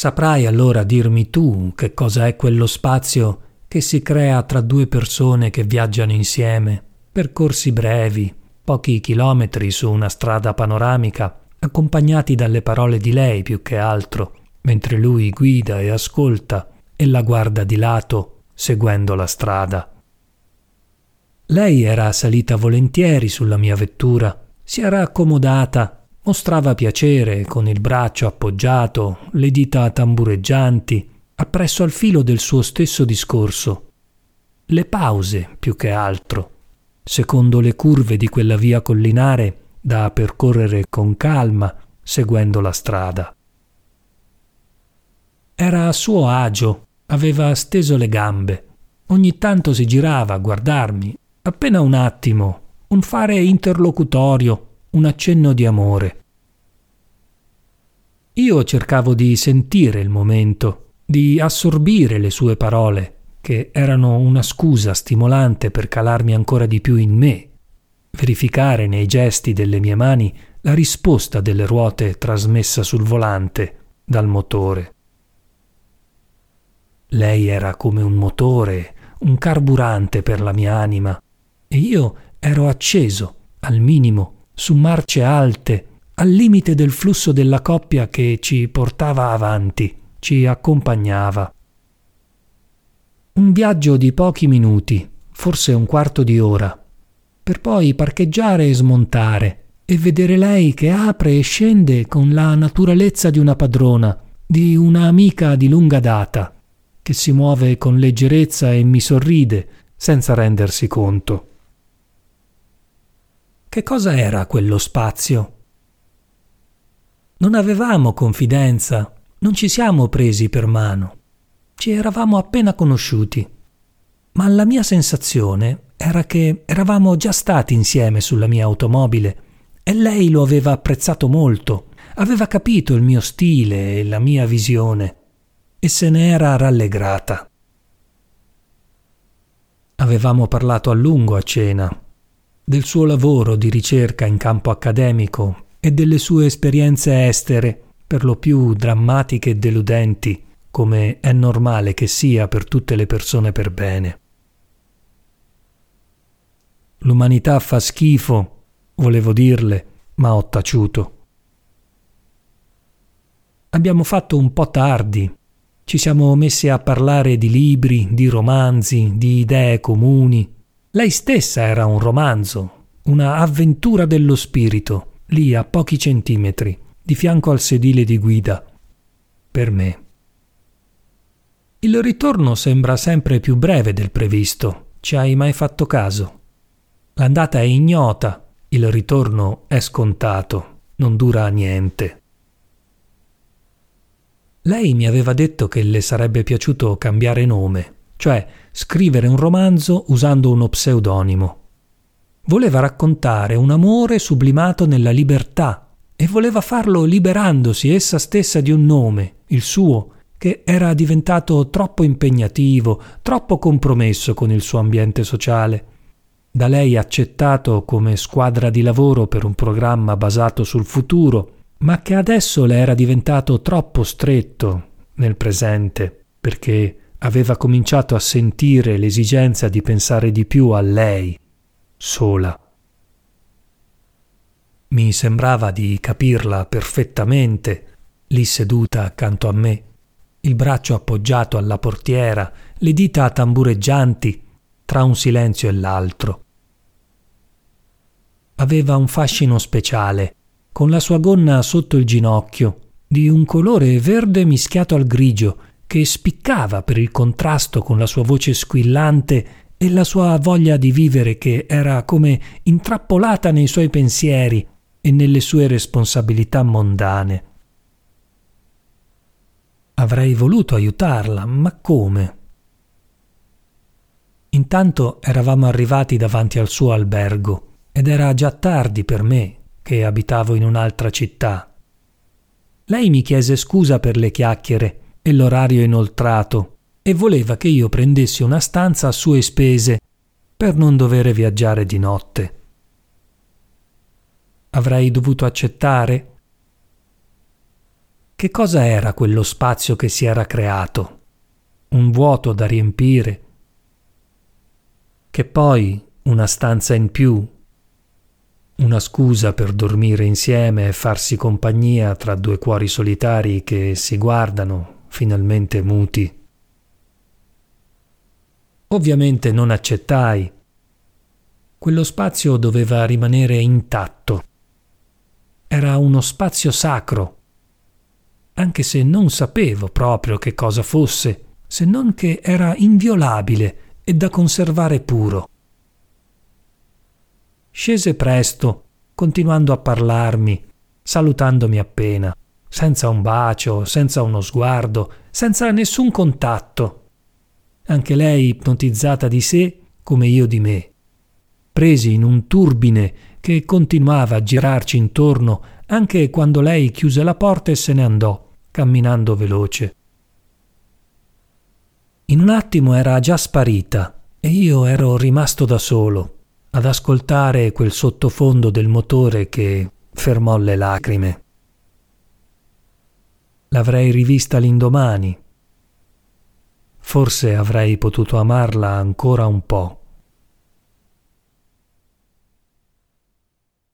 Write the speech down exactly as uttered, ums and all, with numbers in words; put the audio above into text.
Saprai allora dirmi tu che cosa è quello spazio che si crea tra due persone che viaggiano insieme, percorsi brevi, pochi chilometri su una strada panoramica, accompagnati dalle parole di lei più che altro, mentre lui guida e ascolta e la guarda di lato, seguendo la strada. Lei era salita volentieri sulla mia vettura, si era accomodata, mostrava piacere con il braccio appoggiato, le dita tambureggianti, appresso al filo del suo stesso discorso. Le pause, più che altro, secondo le curve di quella via collinare da percorrere con calma, seguendo la strada. Era a suo agio, aveva steso le gambe. Ogni tanto si girava a guardarmi, appena un attimo, un fare interlocutorio, un accenno di amore. Io cercavo di sentire il momento, di assorbire le sue parole, che erano una scusa stimolante per calarmi ancora di più in me, verificare nei gesti delle mie mani la risposta delle ruote trasmessa sul volante dal motore. Lei era come un motore, un carburante per la mia anima, e io ero acceso, al minimo, su marce alte, al limite del flusso della coppia che ci portava avanti, ci accompagnava. Un viaggio di pochi minuti, forse un quarto di ora, per poi parcheggiare e smontare e vedere lei che apre e scende con la naturalezza di una padrona, di una amica di lunga data, che si muove con leggerezza e mi sorride senza rendersi conto. Che cosa era quello spazio? Non avevamo confidenza, non ci siamo presi per mano, ci eravamo appena conosciuti, ma la mia sensazione era che eravamo già stati insieme sulla mia automobile e lei lo aveva apprezzato molto, aveva capito il mio stile e la mia visione e se ne era rallegrata. Avevamo parlato a lungo a cena, del suo lavoro di ricerca in campo accademico e delle sue esperienze estere, per lo più drammatiche e deludenti, come è normale che sia per tutte le persone per bene. L'umanità fa schifo, volevo dirle, ma ho taciuto. Abbiamo fatto un po' tardi. Ci siamo messi a parlare di libri, di romanzi, di idee comuni. Lei stessa era un romanzo, una avventura dello spirito, lì a pochi centimetri, di fianco al sedile di guida. Per me. Il ritorno sembra sempre più breve del previsto. Ci hai mai fatto caso? L'andata è ignota, il ritorno è scontato, non dura niente. Lei mi aveva detto che le sarebbe piaciuto cambiare nome, cioè scrivere un romanzo usando uno pseudonimo. Voleva raccontare un amore sublimato nella libertà e voleva farlo liberandosi essa stessa di un nome, il suo, che era diventato troppo impegnativo, troppo compromesso con il suo ambiente sociale. Da lei accettato come squadra di lavoro per un programma basato sul futuro, ma che adesso le era diventato troppo stretto nel presente, perché aveva cominciato a sentire l'esigenza di pensare di più a lei, sola. Mi sembrava di capirla perfettamente, lì seduta accanto a me, il braccio appoggiato alla portiera, le dita tambureggianti, tra un silenzio e l'altro. Aveva un fascino speciale, con la sua gonna sotto il ginocchio, di un colore verde mischiato al grigio, che spiccava per il contrasto con la sua voce squillante e la sua voglia di vivere che era come intrappolata nei suoi pensieri e nelle sue responsabilità mondane. Avrei voluto aiutarla, ma come? Intanto eravamo arrivati davanti al suo albergo ed era già tardi per me, che abitavo in un'altra città. Lei mi chiese scusa per le chiacchiere e l'orario inoltrato e voleva che io prendessi una stanza a sue spese per non dover viaggiare di notte. Avrei dovuto accettare? Che cosa era quello spazio che si era creato? Un vuoto da riempire? Che poi una stanza in più? Una scusa per dormire insieme e farsi compagnia tra due cuori solitari che si guardano, finalmente muti? Ovviamente non accettai. Quello spazio doveva rimanere intatto. Era uno spazio sacro, anche se non sapevo proprio che cosa fosse, se non che era inviolabile e da conservare puro. Scese presto, continuando a parlarmi, salutandomi appena, senza un bacio, senza uno sguardo, senza nessun contatto. Anche lei ipnotizzata di sé come io di me, presi in un turbine che continuava a girarci intorno anche quando lei chiuse la porta e se ne andò, camminando veloce. In un attimo era già sparita e io ero rimasto da solo, ad ascoltare quel sottofondo del motore che fermò le lacrime. L'avrei rivista l'indomani. Forse avrei potuto amarla ancora un po'.